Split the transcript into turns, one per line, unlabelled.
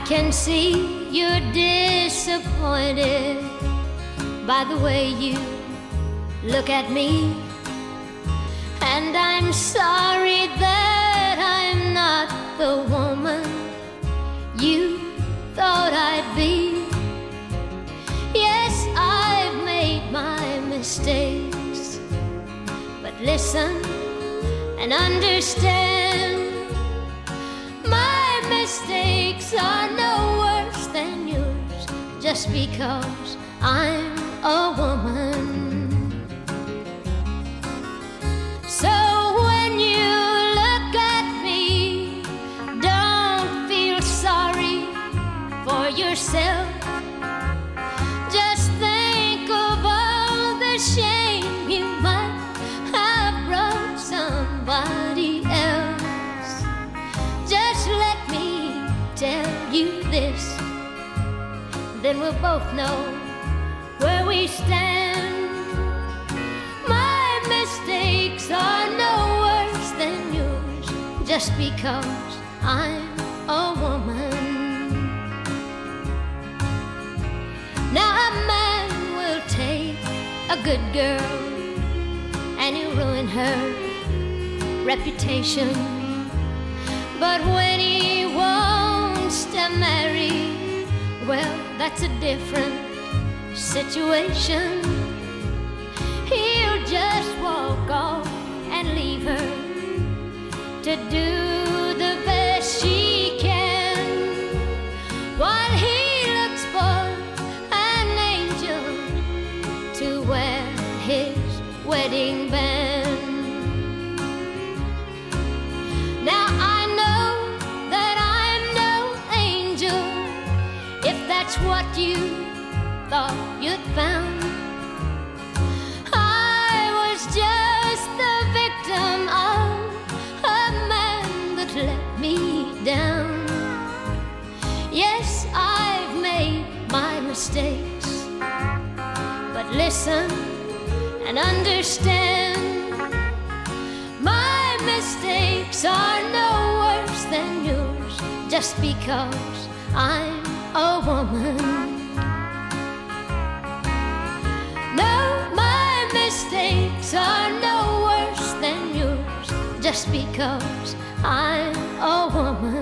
can see you're disappointed by the way you look at me, and I'm sorry that I'm not the woman you thought I'd be. Yes, I've made my mistakes, but listen and understand, my mistakes are no worse than yours just because I'm a woman. So when you look at me, don't feel sorry for yourself. Just think of all the shame you might have brought somebody else. Just let me tell you this, then we'll both know where we stand. My mistakes are no worse than yours just because I'm a woman. Now a man will take a good girl and he'll ruin her reputation, but when he wants to marry, well, that's a different situation. He'll just walk off and leave her to do the best she can, while he looks for an angel to wear his wedding band. Now I know that I'm no angel, if that's what you thought you'd found. I was just the victim of a man that let me down. Yes, I've made my mistakes, but listen and understand, my mistakes are no worse than yours just because I'm a woman. No, my mistakes are no worse than yours just because I'm a woman.